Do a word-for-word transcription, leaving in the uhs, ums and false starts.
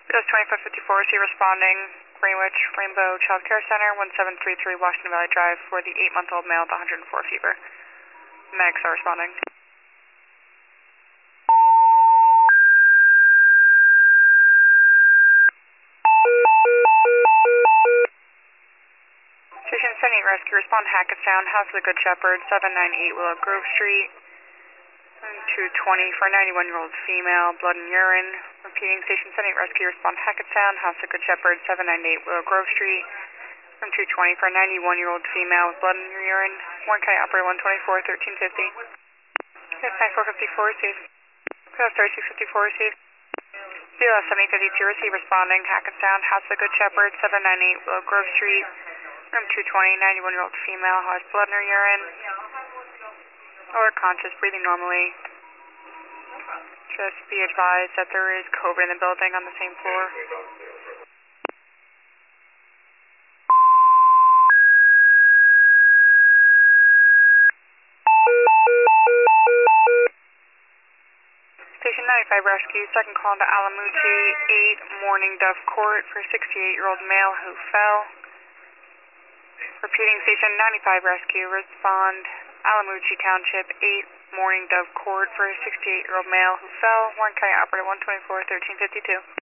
Just twenty-five fifty-four, C responding, Greenwich Rainbow Child Care Center, one seven three three Washington Valley Drive for the eight month old male with one hundred four fever. Medics are responding. Station seven eight Rescue, respond Hackettstown, House of the Good Shepherd, seven ninety-eight Willow Grove Street. two twenty for a ninety-one year old female, blood and urine. Repeating, Station seven eight Rescue, respond Hackettstown, House of Good Shepherd, seven ninety-eight Willow Grove Street. From two twenty for a ninety-one year old female with blood and urine. Warren County Operator one twenty-four, thirteen fifty. Yes, ninety-four fifty-four, receive. Yes, thirty-six fifty-four, receive. B L S seventy fifty-two, receive, responding Hackettstown, House of the Good Shepherd, seven ninety-eight Willow Grove Street. Room two twenty, ninety-one year old female who has blood in her urine. Or conscious, breathing normally. Just be advised that there is COVID in the building on the same floor. Station ninety-five Rescue, second call to Alamucci, eight Morning Dove Court for a sixty-eight year old male who fell. Repeating, Station ninety-five Rescue, respond Alamucci Township, eight Morning Dove Court for a sixty-eight year old male who fell. Warren County Operator one twenty-four, thirteen fifty-two.